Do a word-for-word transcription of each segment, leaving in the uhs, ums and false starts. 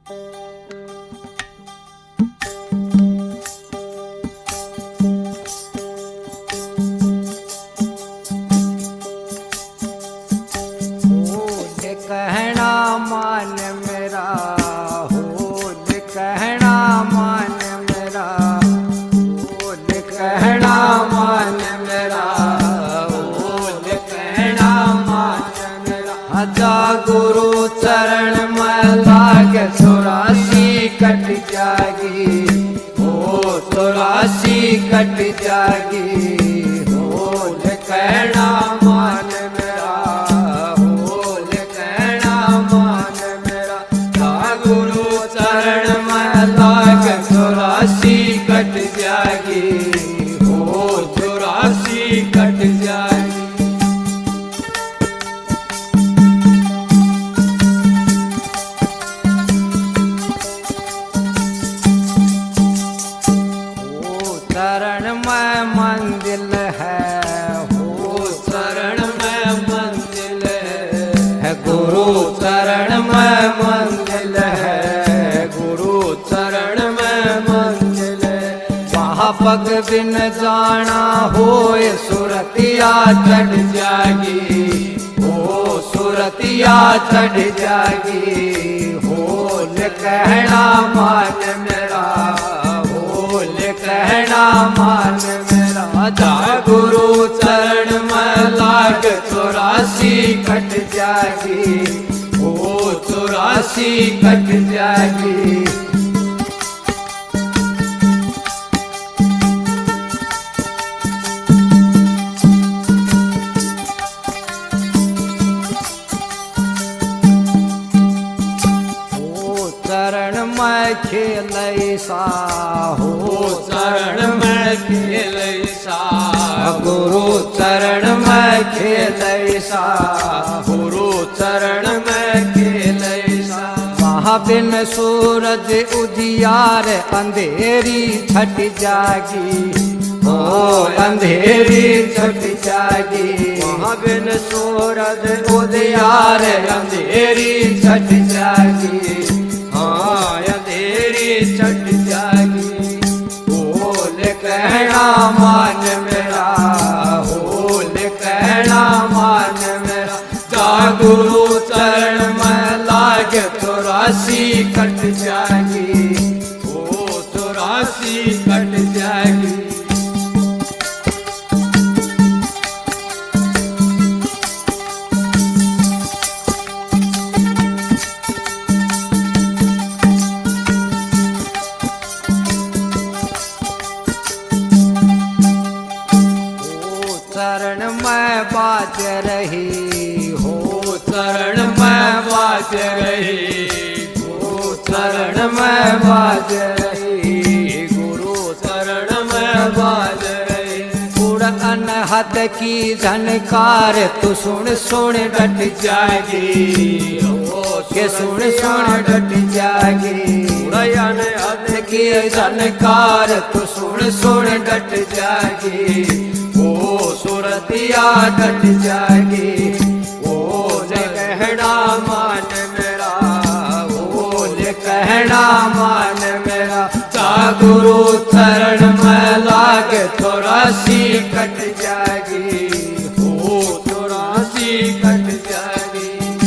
कहना मान मेरा हो कहना मान मेरा हो कहना मान मेरा हो कहना मान मेरा जा गुरु चरण में लाग चौरासी कट जागी हो चौरासी कट जागी हो कहना मान मेरा चौरासी कट जागी हो चौरासी कट जागी। हो चरण में मंजिल है हो चरण में मंजिल है गुरु चरण में मंजिल है गुरु चरण पग बिन जाना होए सुरतिया चढ़ जागी हो सुरतिया चढ़ जागी हो कहना मान मेरा हो कहना मान मेरा जा गुरु चरण में लाग चौरासी कट जागी हो चौरासी कट जागी। चरण में खेल सा हो चरण में खेल सा गुरु चरण में खेल सा गुरु चरण में खेल सा महाबिन सूरज उजियार अंधेरी छट जागी हो अंधेरी छट जागी महाबिन सूरज उजियार अंधेरी छट जागी अंधेरी छट जागी बोल कहना मान मेरा बोल कहना मान मेरा जा गुरु चरण में लाग चौरासी कट जागी ओ चौरासी कट जागी। चरण में बाज रही हो चरण में बाज रही हो चरण में बाज रही गुरु चरण में बाज रही गुड़ अनहद की झनकार तू सुन सुन डट जागी हो के सुन सुन डट जागी अनहद की झनकार तू सुन सुन डट जागी ओ सुरतिया डट जागी ओ कहना मान मेरा ओ कहना मान मेरा जा गुरु चरण में लाग चौरासी कट जागी ओ चौरासी कट जागी।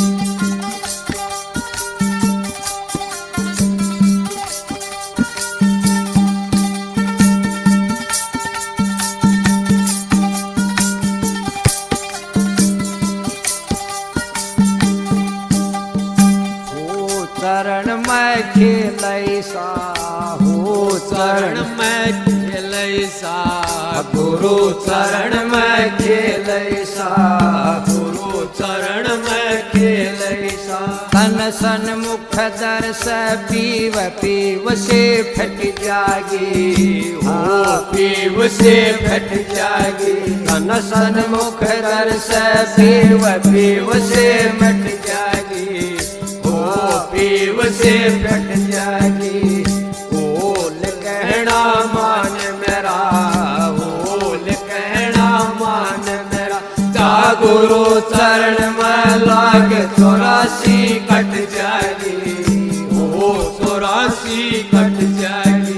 चरण में खेल सा हो चरण में खेल सा गुरु चरण में खेल सा गुरु चरण में खेल सा तन सन मुख दर से पीव पीव से फट जागी हो पीव से फट जागी तन सन मुख दर से पीव पीव से मट जागी पीव से फट जागी बोल कहना मान मेरा बोल कहना मान मेरा जा गुरु चरण में लाग चौरासी कट जागी ओ चौरासी कट जाएगी।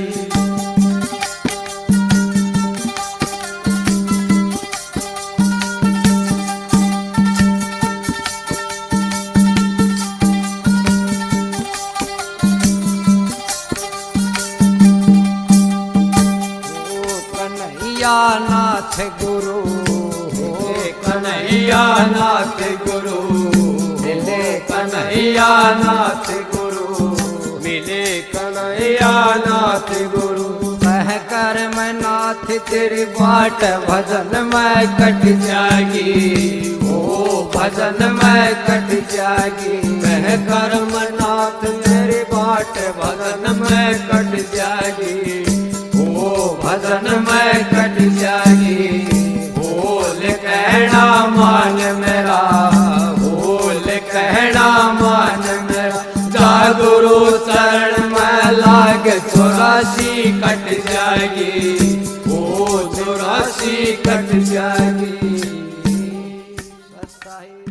नाथ गुरु कन्हैया नाथ गुरु मिले कन्हैया नाथ गुरु मिले कन्हैया नाथ गुरु। कह कर मैं नाथ तेरी बाट भजन में कट जाएगी, ओ भजन में कट जाएगी। कह कर मैं नाथ तेरी बाट भजन में कट जाएगी, ओ भजन में कट जाएगी। बोल कहना मान मेरा, बोल कहना मान मेरा। जागुरु चरण में लाग चौरासी कट जाएगी, ओ चौरासी कट जाएगी। सत्ता ही